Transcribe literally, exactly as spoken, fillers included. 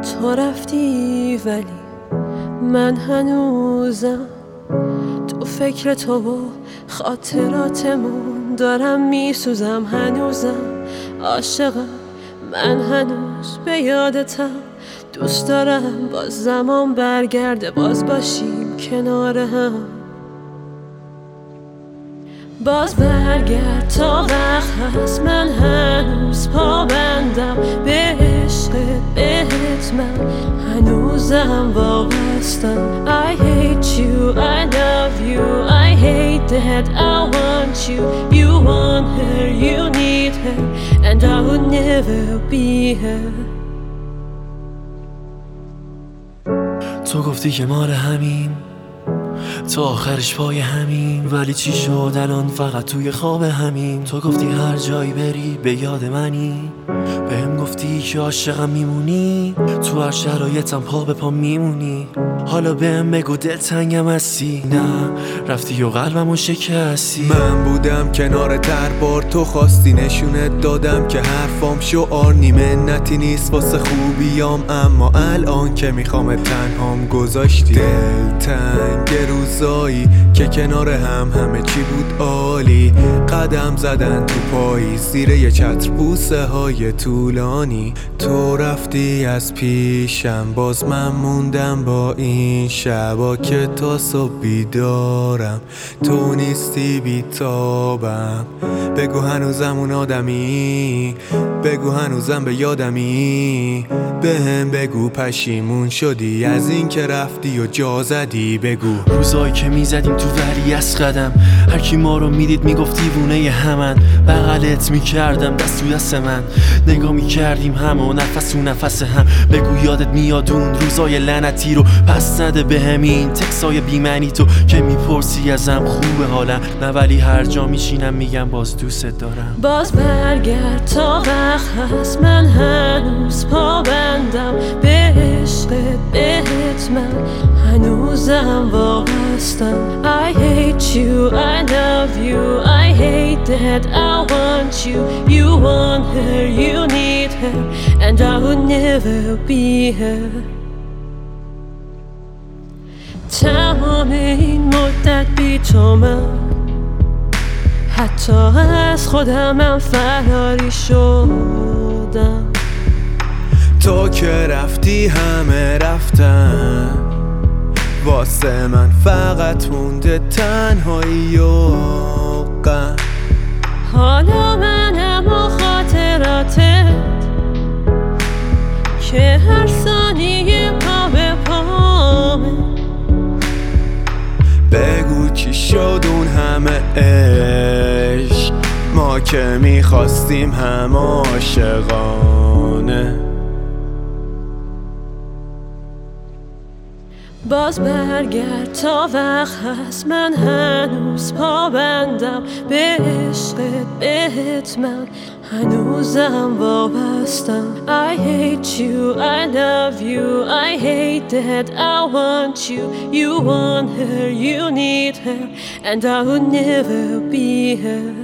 تو رفتی ولی من هنوزم تو فکر تو و خاطراتمون دارم میسوزم. هنوزم عاشقم، من هنوز به یادتم. دوست دارم باز زمان برگرده، باز باشیم کنار هم. باز برگرد تا وقت هست، من هنوز پابندم به عشقت، بهت من هنوزم وابستم. I hate you, I love you, I hate that I want you. You want her, you need her, and I would never be her. تو گفتی که مال همین، تو آخرش پای همین، ولی چی شد الان فقط توی خواب همین. تو گفتی هر جایی بری به یاد منی، بهم گفتی که عاشقم میمونی، تو هر شرایطم پا به پا میمونی. حالا بهم بگو دلتنگم هستی؟ نه رفتی و قلبمو شکستی. من بودم کنار تر بار، تو خواستی نشونت دادم که حرفام شعار نی، منتی نیست واسه خوبیام، اما الان که میخوام تنهام گذاشتی. دلتنگ روزایی که کنار هم همه چی بود عالی، قدم زدن تو پاییز زیر یه چتر بوسه های طولانی. تو رفتی از پیشم، باز من موندم با این شبا که تا صبح بیدارم. تو نیستی بیتابم، بگو هنوزم اون آدمی، بگو هنوزم به یادمی. بهم بگو پشیمون شدی از این که رفتی و جا زدی. بگو روزایی که میزدیم تو ولی از قدم، هر کی ما رو میدید میگفت دیوونه همن. بغلت میکردم دست تو دست من، نگاه میکردیم هم و نفس تو نفس هم. بگو یادت میاد اون روزای لعنتی رو، پس نده به همین تکسای بیمعنی. تو که میپرسی ازم خوبه حالم، نه ولی هر جا میشینم میگم باز دوست دارم. باز برگرد تا وقت هست، من هنوز پابندم به عشقت، بهت من هنوزم وابستم. I hate you, I love you, I hate that I want you. You want her, you need her, and I would never be her. تمام این مدت بی تو من حتی از خودمم فراری شدم. تو که رفتی همه رفتن، واسه من فقط مونده تنهایی و غم. حالا منم و خاطراتت که هر ثانیه پا به پامه. بگو چی شد اون همه عشق، ما که میخواستیم هم عاشقانه. باز برگرد تا وقت هست، من هنوز پابندم به عشقت، بهت من هنوزم وابستم. I hate you, I love you, I hate that I want you. You want her, you need her, and I would never be her.